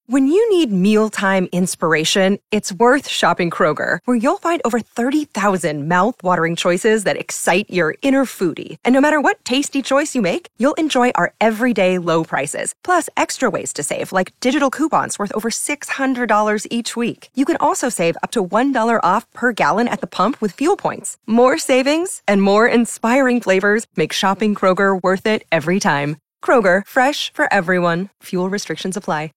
When you need mealtime inspiration, it's worth shopping Kroger, where you'll find over 30,000 mouth-watering choices that excite your inner foodie. And no matter what tasty choice you make, you'll enjoy our everyday low prices, plus extra ways to save, like digital coupons worth over $600 each week. You can also save up to $1 off per gallon at the pump with fuel points. More savings and more inspiring flavors make shopping Kroger worth it every time. Kroger, fresh for everyone. Fuel restrictions apply.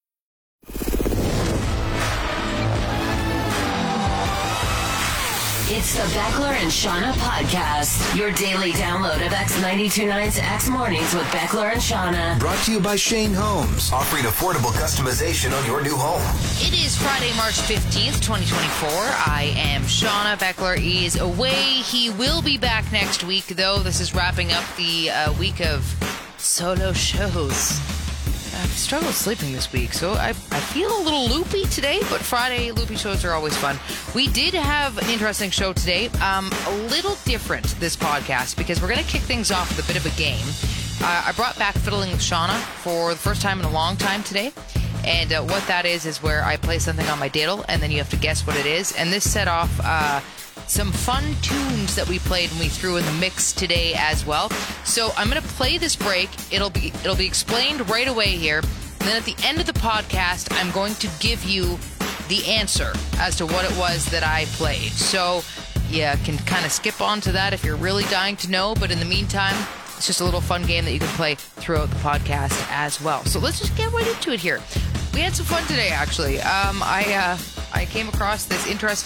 It's the Beckler and Shauna podcast, your daily download of X929's X Mornings with Beckler and Shauna. Brought to you by Shane Homes, offering affordable customization on your new home. It is Friday, March 15th, 2024. I am Shauna. Beckler is away. He will be back next week, though. This is wrapping up the week of solo shows. I've struggled sleeping this week, so I feel a little loopy today, but Friday loopy shows are always fun. We did have an interesting show today, a little different this podcast, because we're going to kick things off with a bit of a game. I brought back Fiddling with Shauna for the first time in a long time today, and what that is where I play something on my diddle, and then you have to guess what it is, and this set off some fun tunes that we played and we threw in the mix today as well. So I'm going to play this break. It'll be explained right away here. And then at the end of the podcast, I'm going to give you the answer as to what it was that I played. So you can kind of skip on to that if you're really dying to know. But in the meantime, it's just a little fun game that you can play throughout the podcast as well. So let's just get right into it here. We had some fun today, actually. I came across this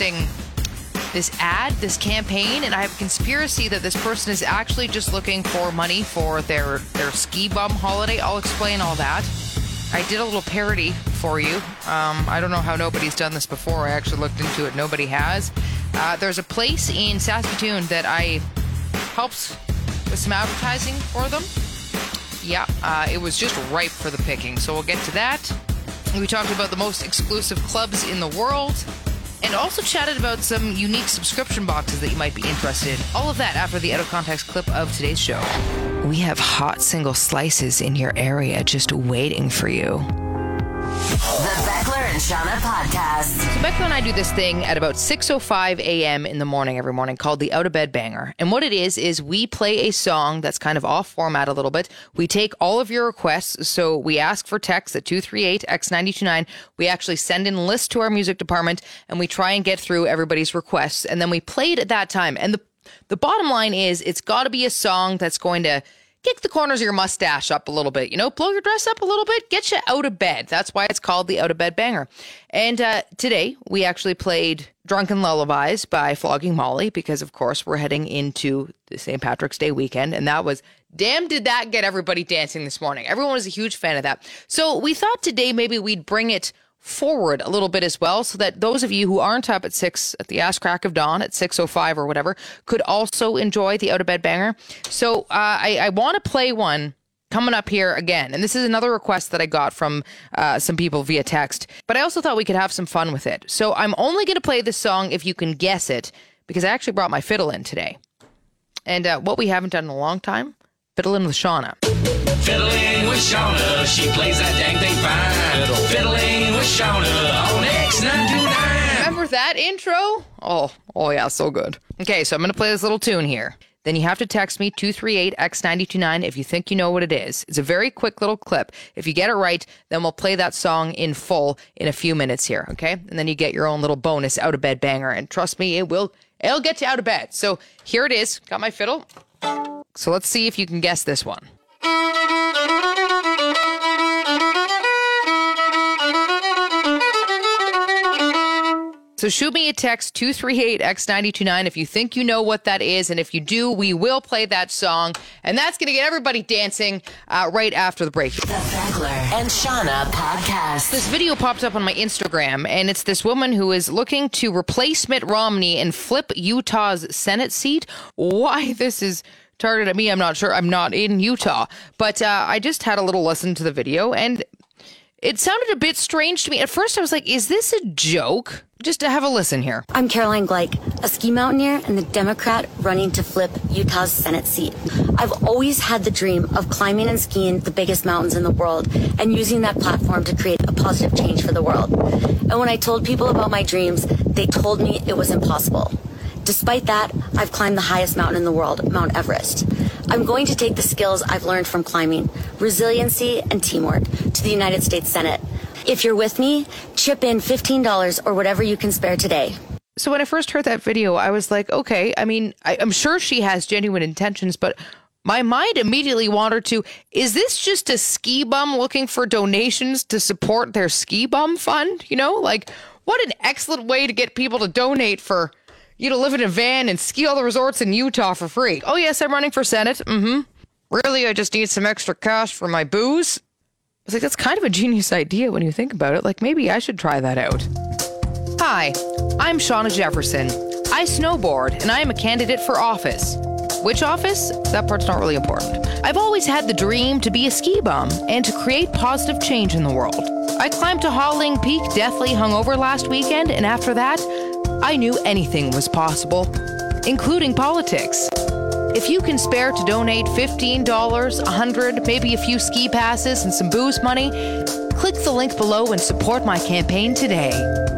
campaign, and I have a conspiracy that this person is actually just looking for money for their ski bum holiday. I'll explain all that. I did a little parody for you. I don't know how nobody's done this before. I actually looked into it. Nobody has. There's a place in Saskatoon that I helped with some advertising for them. Yeah, it was just ripe for the picking. So we'll get to that. We talked about the most exclusive clubs in the world, and also chatted about some unique subscription boxes that you might be interested in. All of that after the out of context clip of today's show. We have hot single slices in your area just waiting for you. The Beckler and Shauna podcast. So Beckler and I do this thing at about 6:05 a.m. in the morning every morning called the Out of Bed Banger. And what it is we play a song that's kind of off format a little bit. We take all of your requests. So we ask for text at 238-X929. We actually send in lists to our music department, and we try and get through everybody's requests. And then we play it at that time. And the bottom line is it's got to be a song that's going to kick the corners of your mustache up a little bit, blow your dress up a little bit, get you out of bed. That's why it's called the Out of Bed Banger. And today we actually played Drunken Lullabies by Flogging Molly because, of course, we're heading into the St. Patrick's Day weekend. And that was, damn, did that get everybody dancing this morning. Everyone was a huge fan of that. So we thought today maybe we'd bring it forward a little bit as well, so that those of you who aren't up at 6 at the ass crack of dawn at 6:05 or whatever could also enjoy the Out of Bed Banger. So I want to play one coming up here again, and this is another request that I got from some people via text, but I also thought we could have some fun with it. So I'm only going to play this song if you can guess it, because I actually brought my fiddle in today. And what we haven't done in a long time, Fiddling with Shauna. Fiddling with Shauna, she plays that dang thing fine. Fiddling with Shauna on X929. Remember that intro? Oh yeah, so good. Okay, so I'm going to play this little tune here. Then you have to text me 238-X929 if you think you know what it is. It's a very quick little clip. If you get it right, then we'll play that song in full in a few minutes here, okay? And then you get your own little bonus Out of Bed Banger. And trust me, it'll get you out of bed. So here it is. Got my fiddle. So let's see if you can guess this one. So shoot me a text 238-X929 if you think you know what that is. And if you do, we will play that song. And that's going to get everybody dancing right after the break. The Beckler and Shauna podcast. This video popped up on my Instagram, and it's this woman who is looking to replace Mitt Romney and flip Utah's Senate seat. Why this is targeted at me, I'm not sure. I'm not in Utah. But I just had a little listen to the video, and It sounded a bit strange to me. At first, I was like, is this a joke? Just to have a listen here. I'm Caroline Gleich, a ski mountaineer and the Democrat running to flip Utah's Senate seat. I've always had the dream of climbing and skiing the biggest mountains in the world and using that platform to create a positive change for the world. And when I told people about my dreams, they told me it was impossible. Despite that, I've climbed the highest mountain in the world, Mount Everest. I'm going to take the skills I've learned from climbing, resiliency and teamwork, to the United States Senate. If you're with me, chip in $15 or whatever you can spare today. So when I first heard that video, I was like, okay, I mean, I'm sure she has genuine intentions, but my mind immediately wandered to, is this just a ski bum looking for donations to support their ski bum fund? You know, like, what an excellent way to get people to donate for you to live in a van and ski all the resorts in Utah for free. Oh, yes, I'm running for Senate. Really, I just need some extra cash for my booze. I was like, that's kind of a genius idea when you think about it. Like, maybe I should try that out. Hi, I'm Shauna Jefferson. I snowboard, and I am a candidate for office. Which office? That part's not really important. I've always had the dream to be a ski bum and to create positive change in the world. I climbed to Hawling Peak deathly hungover last weekend, and after that, I knew anything was possible, including politics. If you can spare to donate $15, $100, maybe a few ski passes and some booze money, click the link below and support my campaign today.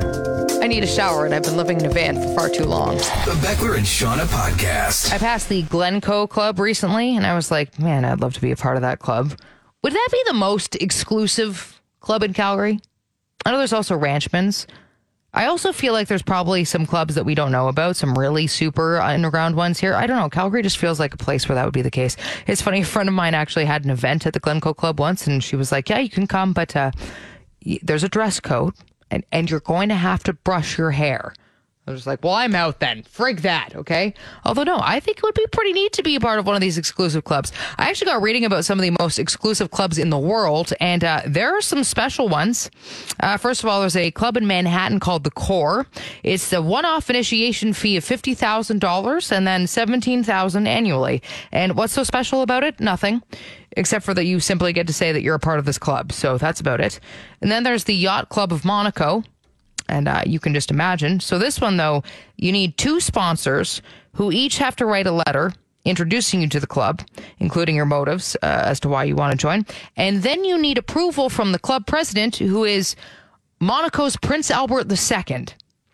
I need a shower and I've been living in a van for far too long. The Beckler and Shauna podcast. I passed the Glencoe Club recently and I was like, man, I'd love to be a part of that club. Would that be the most exclusive club in Calgary? I know there's also Ranchman's. I also feel like there's probably some clubs that we don't know about, some really super underground ones here. I don't know. Calgary just feels like a place where that would be the case. It's funny, a friend of mine actually had an event at the Glencoe Club once, and she was like, yeah, you can come, but there's a dress code, and you're going to have to brush your hair. I was like, well, I'm out then. Frig that, okay? Although, no, I think it would be pretty neat to be a part of one of these exclusive clubs. I actually got reading about some of the most exclusive clubs in the world, and there are some special ones. First of all, there's a club in Manhattan called The Core. It's the one-off initiation fee of $50,000 and then $17,000 annually. And what's so special about it? Nothing. Except for that you simply get to say that you're a part of this club. So that's about it. And then there's the Yacht Club of Monaco. And you can just imagine. So this one, though, you need 2 sponsors who each have to write a letter introducing you to the club, including your motives as to why you want to join. And then you need approval from the club president, who is Monaco's Prince Albert II.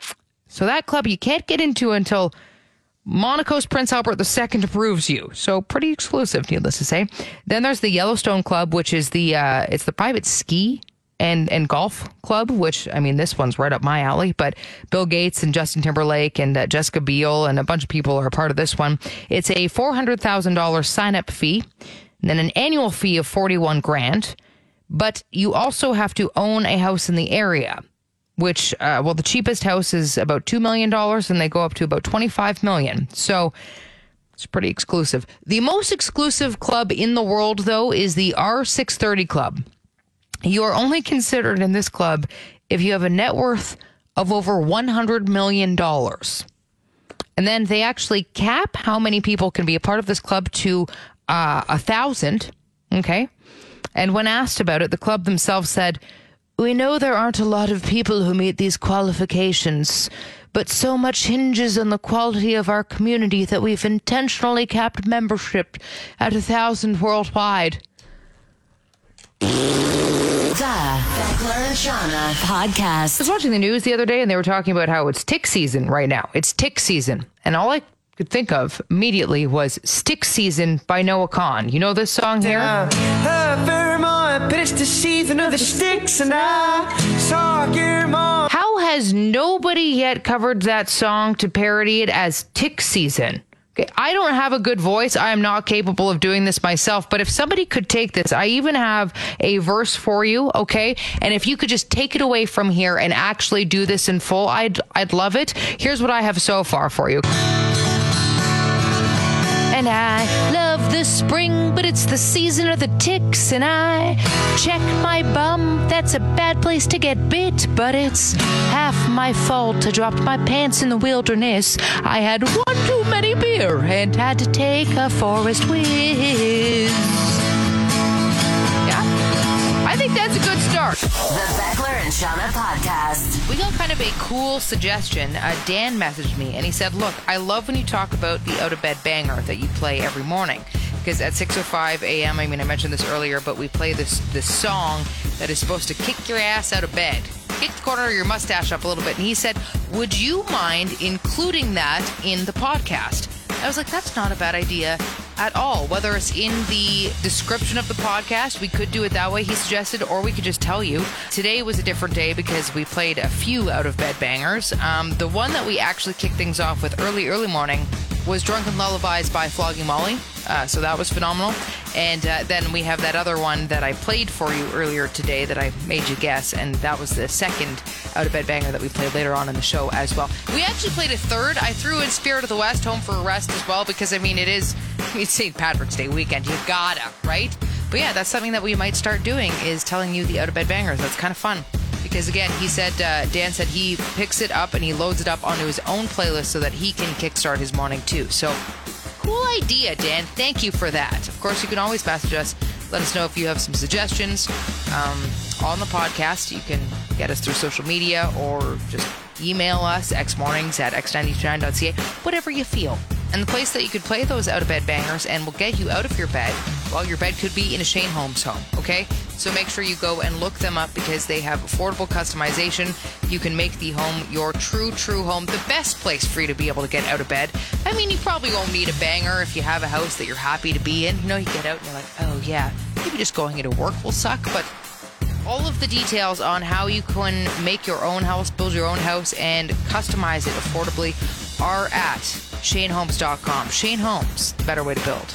So that club you can't get into until Monaco's Prince Albert II approves you. So pretty exclusive, needless to say. Then there's the Yellowstone Club, which is it's the private ski and golf club, which, I mean, this one's right up my alley, but Bill Gates and Justin Timberlake and Jessica Biel and a bunch of people are a part of this one. It's a $400,000 sign-up fee, and then an annual fee of $41,000, but you also have to own a house in the area, which, the cheapest house is about $2 million, and they go up to about $25 million. So it's pretty exclusive. The most exclusive club in the world, though, is the R630 Club. You are only considered in this club if you have a net worth of over $100 million. And then they actually cap how many people can be a part of this club to 1,000. Okay. And when asked about it, the club themselves said, "We know there aren't a lot of people who meet these qualifications, but so much hinges on the quality of our community that we've intentionally capped membership at 1,000 worldwide." The Beckler and Shauna podcast. I was watching the news the other day and they were talking about how it's tick season right now. It's tick season. And all I could think of immediately was Stick Season by Noah Kahan. You know this song here? How has nobody yet covered that song to parody it as Tick Season? Okay, I don't have a good voice. I am not capable of doing this myself. But if somebody could take this, I even have a verse for you, okay? And if you could just take it away from here and actually do this in full, I'd love it. Here's what I have so far for you. And I love the spring, but it's the season of the ticks. And I check my bum. That's a bad place to get bit, but it's half my fault. I dropped my pants in the wilderness. I had one too many beer and had to take a forest whiz. Yeah, I think that's a good start. start. The Beckler and Shauna podcast. We got kind of a cool suggestion. Dan messaged me and he said, look, I love when you talk about the out of bed banger that you play every morning. Because at 6:05 a.m., I mentioned this earlier, but we play this song that is supposed to kick your ass out of bed. Kick the corner of your mustache up a little bit. And he said, would you mind including that in the podcast? I was like, that's not a bad idea at all. Whether it's in the description of the podcast, we could do it that way, he suggested, or we could just tell you. Today was a different day because we played a few out-of-bed bangers. The one that we actually kicked things off with early morning was Drunken Lullabies by Flogging Molly. So that was phenomenal. And then we have that other one that I played for you earlier today that I made you guess, and that was the second out-of-bed banger that we played later on in the show as well. We actually played a third. I threw in Spirit of the West, Home for a Rest as well, because, it's St. Patrick's Day weekend. You gotta, right? But yeah, that's something that we might start doing, is telling you the out-of-bed bangers. That's kind of fun. Because again, he said, Dan said he picks it up and he loads it up onto his own playlist so that he can kickstart his morning too. So, cool idea, Dan. Thank you for that. Of course, you can always message us. Let us know if you have some suggestions on the podcast. You can get us through social media or just email us, xmornings@x929.ca, whatever you feel. And the place that you could play those out-of-bed bangers and will get you out of your bed, well, your bed could be in a Shane Holmes home, okay? So make sure you go and look them up because they have affordable customization. You can make the home your true home, the best place for you to be able to get out of bed. You probably won't need a banger if you have a house that you're happy to be in. You get out and you're like, oh yeah, maybe just going into work will suck, but all of the details on how you can make your own house, build your own house, and customize it affordably are at ShaneHolmes.com. Shane Holmes, the better way to build.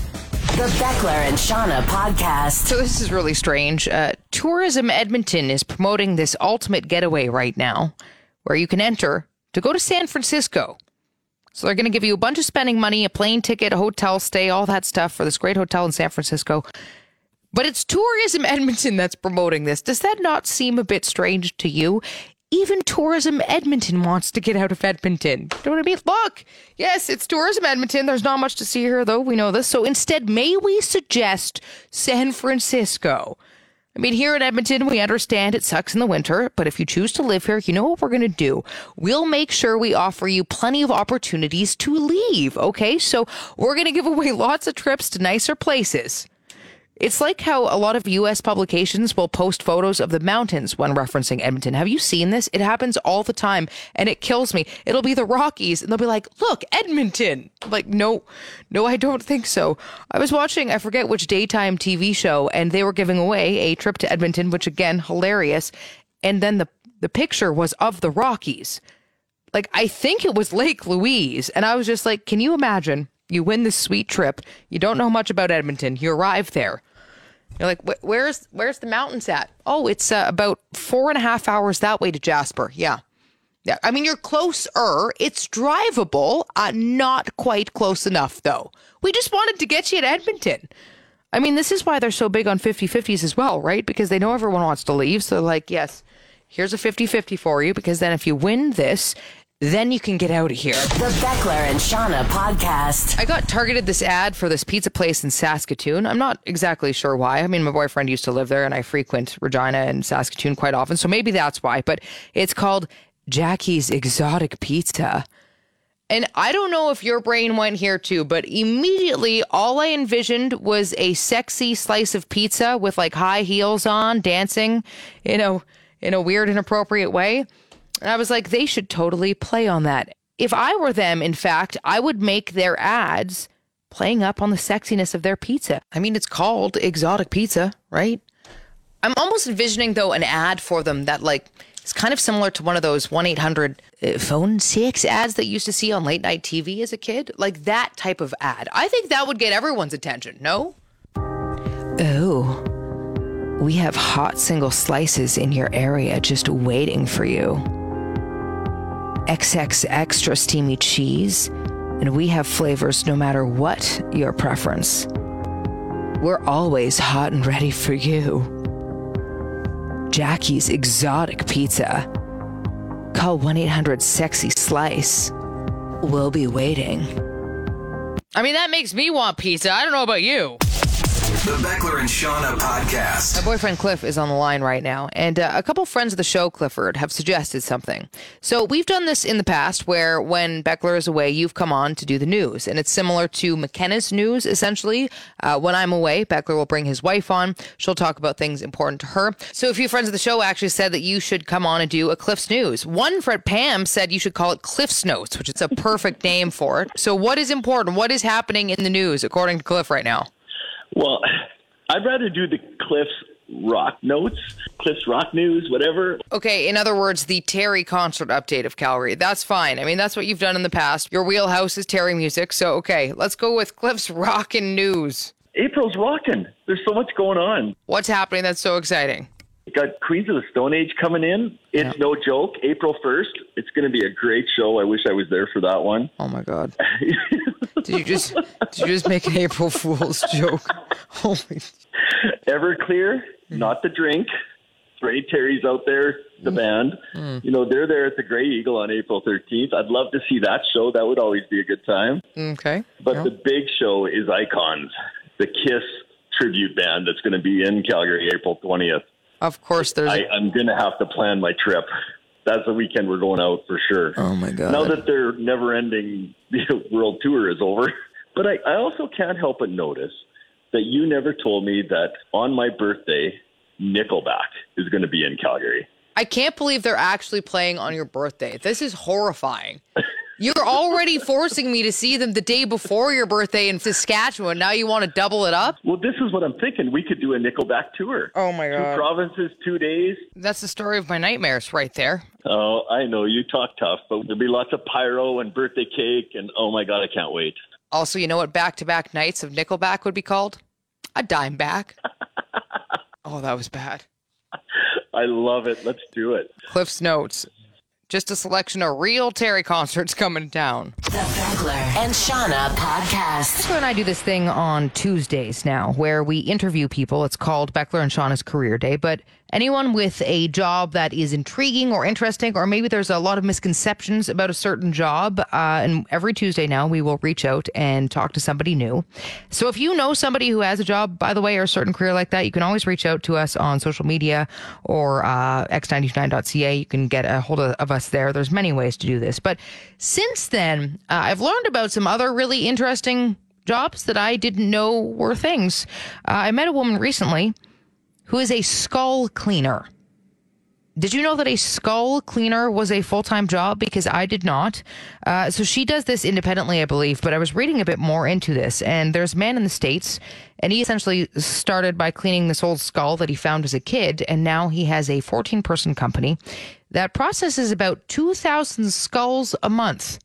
The Beckler and Shauna podcast. So this is really strange. Tourism Edmonton is promoting this ultimate getaway right now where you can enter to go to San Francisco. So they're going to give you a bunch of spending money, a plane ticket, a hotel stay, all that stuff for this great hotel in San Francisco. But it's Tourism Edmonton that's promoting this. Does that not seem a bit strange to you? Even Tourism Edmonton wants to get out of Edmonton. You know what I mean? Look, yes, it's Tourism Edmonton. There's not much to see here, though. We know this. So instead, may we suggest San Francisco? Here in Edmonton, we understand it sucks in the winter, but if you choose to live here, you know what we're going to do? We'll make sure we offer you plenty of opportunities to leave, okay? So we're going to give away lots of trips to nicer places. It's like how a lot of U.S. publications will post photos of the mountains when referencing Edmonton. Have you seen this? It happens all the time, and it kills me. It'll be the Rockies, and they'll be like, look, Edmonton. Like, no, I don't think so. I was watching, I forget which daytime TV show, and they were giving away a trip to Edmonton, which, again, hilarious. And then the picture was of the Rockies. Like, I think it was Lake Louise, and I was just like, can you imagine? You win this sweet trip. You don't know much about Edmonton. You arrive there. You're like, where's the mountains at? Oh, it's about 4.5 hours that way to Jasper. Yeah. You're closer. It's drivable. Not quite close enough, though. We just wanted to get you at Edmonton. This is why they're so big on 50-50s as well, right? Because they know everyone wants to leave. So they're like, yes, here's a 50-50 for you. Because then if you win this, then you can get out of here. The Beckler and Shauna podcast. I got targeted this ad for this pizza place in Saskatoon. I'm not exactly sure why. My boyfriend used to live there and I frequent Regina and Saskatoon quite often. So maybe that's why. But it's called Jackie's Exotic Pizza. And I don't know if your brain went here too, but immediately all I envisioned was a sexy slice of pizza with like high heels on, dancing, in a weird, inappropriate way. And I was like, they should totally play on that. If I were them, in fact, I would make their ads playing up on the sexiness of their pizza. It's called Exotic Pizza, right? I'm almost envisioning, though, an ad for them that, is kind of similar to one of those 1-800 phone sex ads that you used to see on late night TV as a kid. Like that type of ad. I think that would get everyone's attention, no? Oh, we have hot single slices in your area just waiting for you. XX extra steamy cheese, and we have flavors no matter what your preference. We're always hot and ready for you. Jackie's Exotic Pizza. Call 1-800-SEXY-SLICE. We'll be waiting. That makes me want pizza. I don't know about you. The Beckler and Shauna podcast. My boyfriend Cliff is on the line right now, and a couple friends of the show, Clifford, have suggested something. So we've done this in the past where when Beckler is away, you've come on to do the news, and it's similar to McKenna's news, essentially. When I'm away, Beckler will bring his wife on. She'll talk about things important to her. So a few friends of the show actually said that you should come on and do a Cliff's News. One friend, Pam, said you should call it Cliff's Notes, which is a perfect name for it. So what is important? What is happening in the news, according to Cliff right now? Well, I'd rather do the Cliff's Rock Notes, Cliff's Rock News, whatever. Okay, in other words, the Terry concert update of Calgary. That's fine. I mean, that's what you've done in the past. Your wheelhouse is Terry music. So, okay, let's go with Cliff's Rockin' News. April's rocking. There's so much going on. What's happening that's so exciting? Got Queens of the Stone Age coming in. It's no joke. April 1st. It's going to be a great show. I wish I was there for that one. Oh, my God. Did you just make an April Fool's joke? Holy. Everclear, not the drink. For any Terrys out there, the band. You know, they're there at the Grey Eagle on April 13th. I'd love to see that show. That would always be a good time. Okay. But the big show is Icons, the Kiss tribute band that's going to be in Calgary April 20th. Of course, I'm going to have to plan my trip. That's the weekend we're going out for sure. Oh, my God. Now that their never-ending world tour is over. But I also can't help but notice that you never told me that on my birthday, Nickelback is going to be in Calgary. I can't believe they're actually playing on your birthday. This is horrifying. You're already forcing me to see them the day before your birthday in Saskatchewan. Now you want to double it up? Well, this is what I'm thinking. We could do a Nickelback tour. Oh, my God. 2 provinces, 2 days. That's the story of my nightmares right there. Oh, I know. You talk tough, but there'll be lots of pyro and birthday cake, and oh, my God, I can't wait. Also, you know what back-to-back nights of Nickelback would be called? A dime back. Oh, that was bad. I love it. Let's do it. Cliff's Notes. Just a selection of real Terry concerts coming down. The Beckler and Shauna podcast. So and I do this thing on Tuesdays now where we interview people. It's called Beckler and Shauna's Career Day, but anyone with a job that is intriguing or interesting, or maybe there's a lot of misconceptions about a certain job, and every Tuesday now we will reach out and talk to somebody new. So if you know somebody who has a job, by the way, or a certain career like that, you can always reach out to us on social media or x99.ca. You can get a hold of us there. There's many ways to do this. But since then, I've learned about some other really interesting jobs that I didn't know were things. I met a woman recently who is a skull cleaner. Did you know that a skull cleaner was a full-time job? Because I did not. So she does this independently, I believe, but I was reading a bit more into this, and there's a man in the States, and he essentially started by cleaning this old skull that he found as a kid, and now he has a 14-person company that processes about 2,000 skulls a month.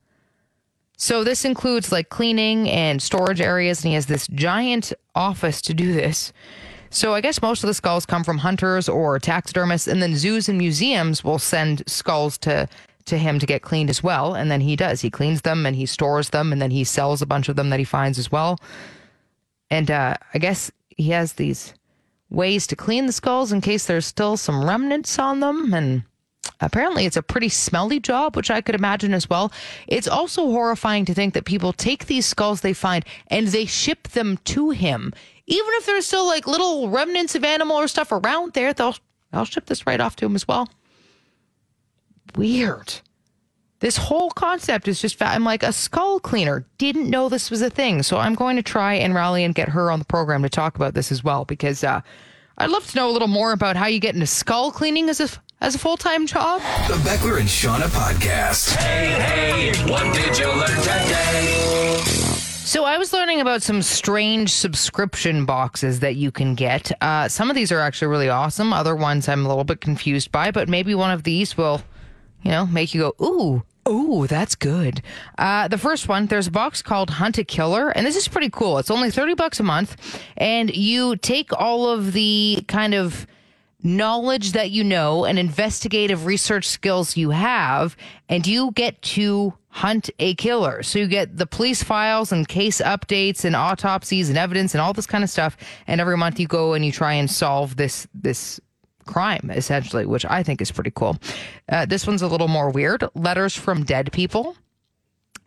So this includes like cleaning and storage areas, and he has this giant office to do this. So I guess most of the skulls come from hunters or taxidermists, and then zoos and museums will send skulls to him to get cleaned as well. And then he does. He cleans them and he stores them, and then he sells a bunch of them that he finds as well. And I guess he has these ways to clean the skulls in case there's still some remnants on them. And apparently it's a pretty smelly job, which I could imagine as well. It's also horrifying to think that people take these skulls they find and they ship them to him. Even if there's still like little remnants of animal or stuff around there, they'll ship this right off to him as well. Weird. This whole concept is just, I'm like, a skull cleaner. Didn't know this was a thing. So I'm going to try and rally and get her on the program to talk about this as well, because I'd love to know a little more about how you get into skull cleaning as a full-time job. The Beckler and Shauna podcast. Hey, what did you learn today? So I was learning about some strange subscription boxes that you can get. Some of these are actually really awesome. Other ones I'm a little bit confused by, but maybe one of these will, make you go, ooh, that's good. The first one, there's a box called Hunt a Killer, and this is pretty cool. It's only $30 a month, and you take all of the kind of knowledge that you know and investigative research skills you have, and you get to hunt a killer. So you get the police files and case updates and autopsies and evidence and all this kind of stuff. And every month you go and you try and solve this crime, essentially, which I think is pretty cool. This one's a little more weird. Letters from Dead People.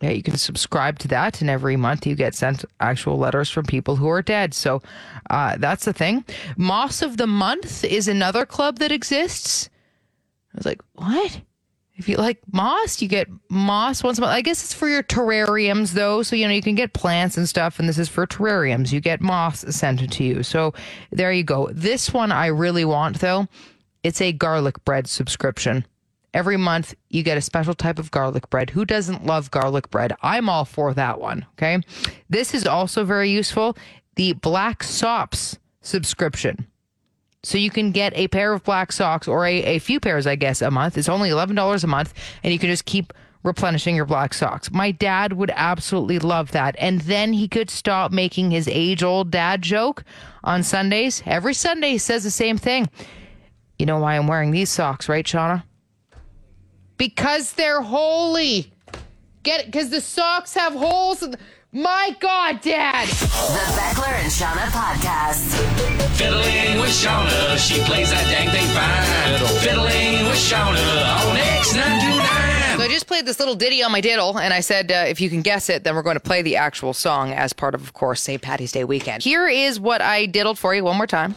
Yeah, you can subscribe to that, and every month you get sent actual letters from people who are dead. So that's the thing. Moss of the Month is another club that exists. I was like, what? If you like moss, you get moss once a month. I guess it's for your terrariums, though. So, you can get plants and stuff, and this is for terrariums. You get moss sent to you. So there you go. This one I really want, though. It's a garlic bread subscription. Every month, you get a special type of garlic bread. Who doesn't love garlic bread? I'm all for that one, okay? This is also very useful. The Black Sops subscription. So you can get a pair of black socks or a few pairs, I guess, a month. It's only $11 a month, and you can just keep replenishing your black socks. My dad would absolutely love that. And then he could stop making his age-old dad joke on Sundays. Every Sunday he says the same thing. You know why I'm wearing these socks, right, Shauna? Because they're holy. Get it? Because the socks have holes. My God, Dad. The Beckler and Shauna podcast. Fiddling with Shauna, she plays that dang thing fine. Fiddling with Shauna on X929. So I just played this little ditty on my diddle, and I said, if you can guess it, then we're going to play the actual song as part of course, St. Paddy's Day weekend. Here is what I diddled for you one more time.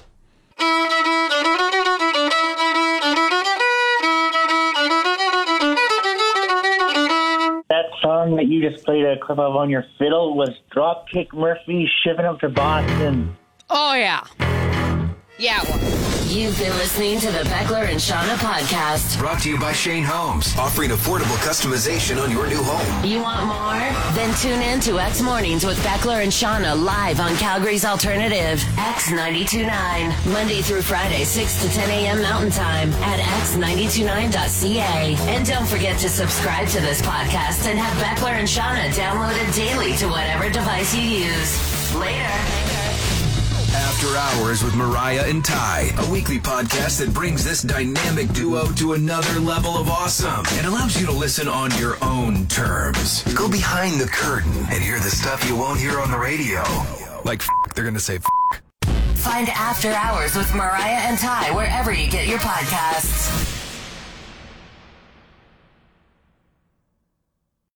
That song that you just played a clip of on your fiddle was Dropkick Murphys, Shipping Up to Boston. Oh, yeah. Yeah. You've been listening to the Beckler and Shauna podcast. Brought to you by Shane Homes, offering affordable customization on your new home. You want more? Then tune in to X Mornings with Beckler and Shauna live on Calgary's alternative, X929. Monday through Friday, 6 to 10 a.m. Mountain Time at x929.ca. And don't forget to subscribe to this podcast and have Beckler and Shauna downloaded daily to whatever device you use. Later. After Hours with Mariah and Ty, a weekly podcast that brings this dynamic duo to another level of awesome and allows you to listen on your own terms. Go behind the curtain and hear the stuff you won't hear on the radio. Like they're gonna say Find After Hours with Mariah and Ty wherever you get your podcasts.